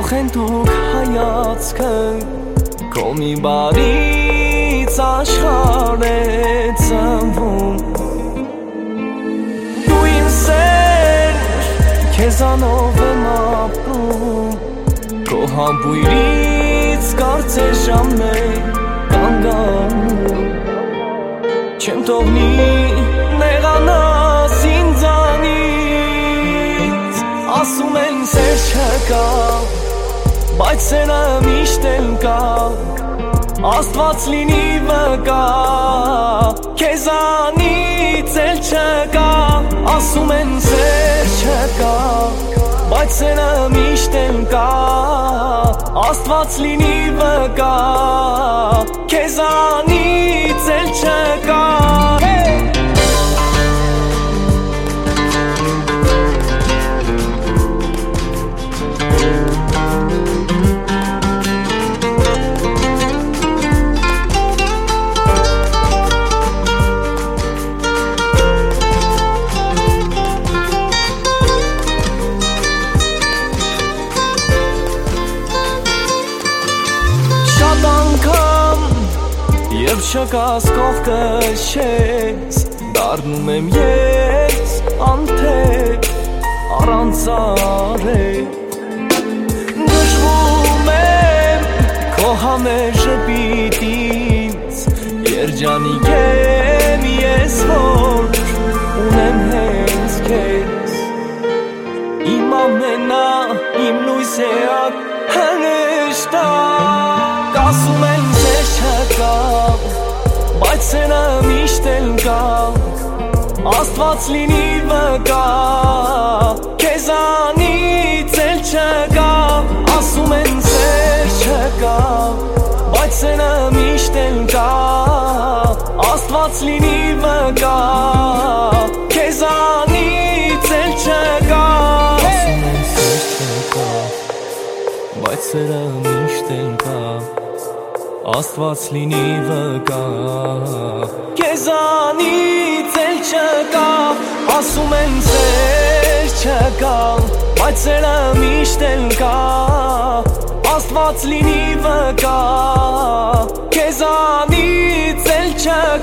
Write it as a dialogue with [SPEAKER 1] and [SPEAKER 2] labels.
[SPEAKER 1] փոխեն դուք հայացքը Քո մի բարից աշխարհ է ծնվում Դու իմ սեր, քեզանով եմ ապրում Քո համբույրից կարծես ժամներ կանգանում Չեմ թողնի նեղանաս ինձանից Ասում են սեր չկա Բայց սերը միշտ էլ կա Աստված լինի վկա Քեզանից էլ չկա Ասում են սեր չկա Բայց սերը միշտ էլ կա Աստված լինի վկա Քեզանից էլ չկա Եվ չկաս կողքս չես Դառնում եմ ես անթև առանց արև Դժվում եմ քո համեժը պիտից Երջանիկ եմ ես որ ունեմ հենց քեզ Իմ ամենա իմ լույսեակ հնշտակ Ասում են ձեզ չկա Բայց սերը միշտ էլ կա Աստված լինի վկա Քեզանից էլ չկա Ասում են սեր չկա Բայց սերը միշտ էլ կա Աստված լինի վկա Քեզանից էլ չկա Ասում են սեր չկա Բայց սերը միշտ էլ կա Աստված լինի վկա Քեզանից էլ չկա Ասում են սեր չկա Բայց սերը միշտ էլ կա Աստված լինի վկա Քեզանից էլ չկա